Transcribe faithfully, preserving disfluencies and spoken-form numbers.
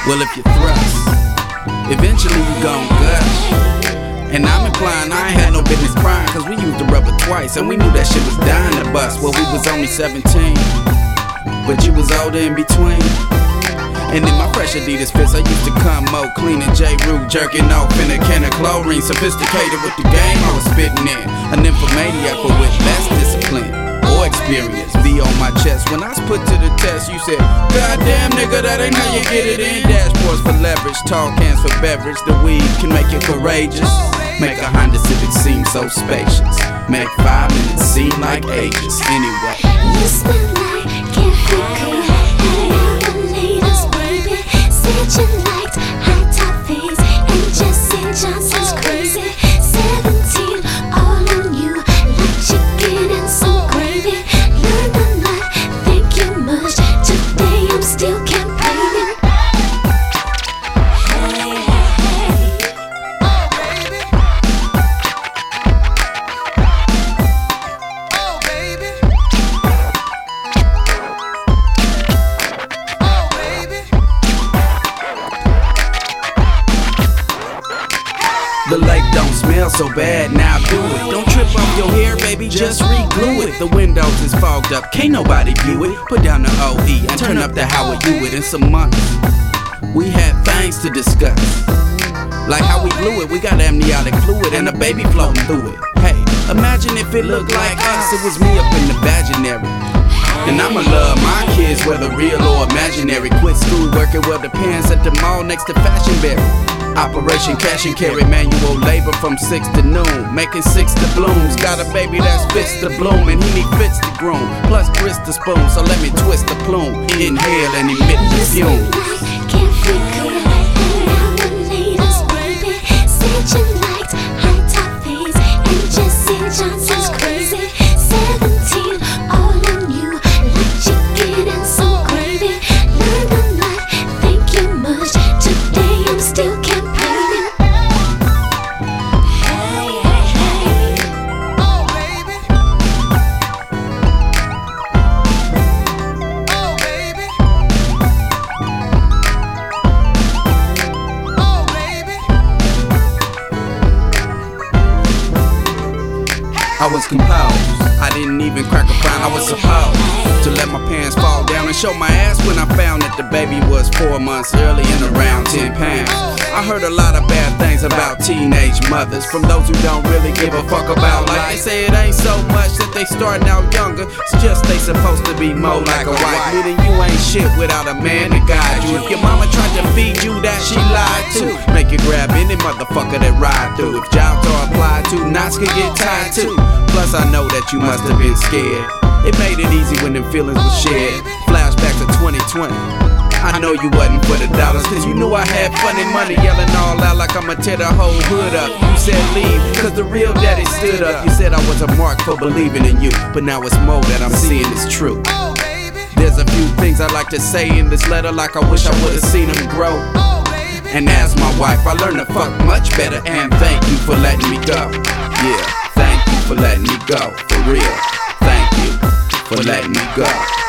Well, if you thrust, eventually you gon' gush. And I'm implying I ain't had no business crying, cause we used the rubber twice and we knew that shit was dying to bust. Well, we was only seventeen, but you was older in between. And in my fresh Adidas fits, I used to come more clean and J-Rue jerking off in a can of chlorine. Sophisticated with the game I was spitting in, an nymphomaniac but with less discipline or experience. V on my chest, when I was put to the test, you said, goddamn nigga, that ain't how you get it in. Dashboards for leverage, tall cans for beverage. The weed can make you courageous, make a Honda Civic seem so spacious, make five minutes seem like ages. Anyway, you smell like candy. Said you liked high toffees and Jesse Johnson's crazy. Seventeen, all on you like chicken and some gravy. Learned a lot, thank you much. Today I'm still campaigning. Hey, hey, hey. Oh baby, oh baby, oh baby. The lake don't smell so bad, now do it. Don't trip off your hair, baby, just re-glue it. The windows is fogged up, can't nobody view it. Put down the O E and turn up the Howard Hewitt. In some months, we had things to discuss, like how we blew it, we got amniotic fluid and a baby floating through it. Hey, imagine if it looked like us, it was me up in the vaginary. And I'ma love my kids, whether real or imaginary. Quit school working well the pants at the mall next to Fashionberry. Operation cash and carry, manual labor from six to noon, making six to blooms. Got a baby that's fits to bloom and he need fits to groom, plus grist to spoon, so let me twist the plume. Inhale and emit the fume. Can't figure out the latest, baby. Said you liked high toffees and Jesse Johnson's crazy. Seventeen, all on you like chicken and some gravy. Learned a lot, thank you much. Today I'm still campaigning. Hey, hey, hey. Oh baby, oh baby, oh baby. I was composed, I didn't even crack a frown. I was supposed to let my pants fall down and show my ass when I found that the baby was four months early and around ten pounds. I heard a lot of bad things about teenage mothers from those who don't really give a fuck about life. They say it ain't so much that they starting out younger, it's just they supposed to be more like a wife. Meaning you ain't shit without a man to guide you. If your mama tried to feed you that, she lied too. Make you grab any motherfucker that ride through. If jobs are applied to, knots can get tied too. Plus I know that you must have been scared. It made it easy when them feelings were shared. Flashback to twenty twenty, I know you wasn't for the dollars, cause you knew I had funny money. Yelling all out like I'ma tear the whole hood up. You said leave, cause the real daddy stood up. You said I was a mark for believing in you, but now it's more that I'm seeing is true. There's a few things I'd like to say in this letter, like I wish I would've seen them grow. And as my wife, I learned to fuck much better. And thank you for letting me go. Yeah, thank you for letting me go. For real, thank you for letting me go.